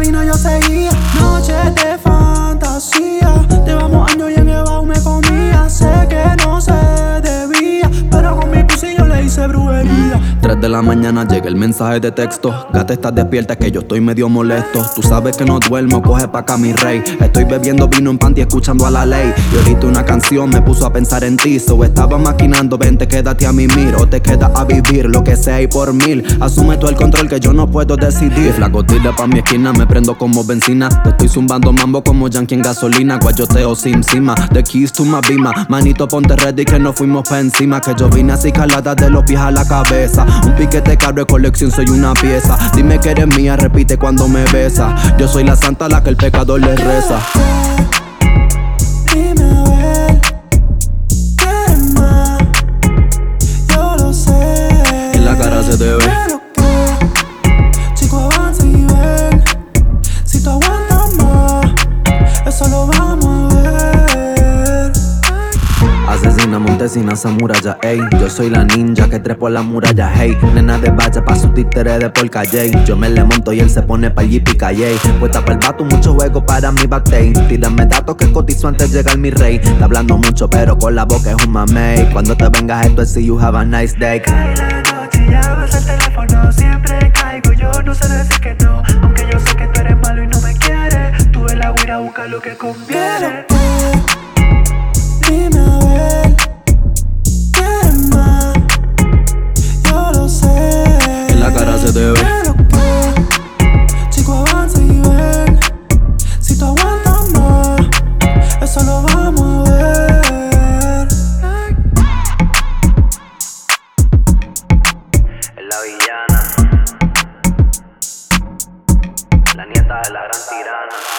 vino yo seguía. Noches de fantasía, llevamos años y en el baúl me comía. Sé que no se debía, pero con mi pussy yo le hice brujería. 3 de la mañana llega el mensaje de texto. Gata, estás despierta que yo estoy medio molesto. Tú sabes que no duermo, coge pa' acá mi rey. Estoy bebiendo vino en panty escuchando a la ley. Y ahorita una canción me puso a pensar en ti. So estaba maquinando, vente quédate a mimir. O te quedas a vivir, lo que sea y por 1000. Asume tú el control que yo no puedo decidir. Flaco tira pa' mi esquina, me prendo como benzina. Te estoy zumbando mambo como yankee en gasolina. Guayoteo sin cima, the keys to my bima. Manito ponte ready que nos fuimos pa' encima. Que yo vine así calada de los pies a la cabeza. Un piquete caro de colección, soy una pieza. Dime que eres mía, repite cuando me besa. Yo soy la santa a la que el pecador le reza. Dime a ver, ¿quieres más? Yo lo sé. En la cara se te ve. Pero que, chico, avanza y ven. Si tú aguantas más, eso lo vamos a ver. Asesina, Montesina, Samuraya, ey. Yo soy la ninja que trepo la muralla, hey. Nena de valla pa' su títere de por calle. Yo me le monto y él se pone pa' allí picaye. Puesta pa'l vato, mucho juego para mi backday. Tírame datos que cotizo antes de llegar mi rey. Está hablando mucho pero con la boca es un mamey. Cuando te vengas esto es see you have a nice day. Cae la noche y llamas el teléfono, siempre caigo, yo no sé decir que no. Aunque yo sé que tú eres malo y no me quieres, tú en la guira busca lo que conviene. Dime a ver, ¿quieres más? Yo lo sé. En la cara se te ve. Pero que, chico, avanza y ven. Si tú aguantas más, eso lo vamos a ver. Es la villana, la nieta de la gran tirana.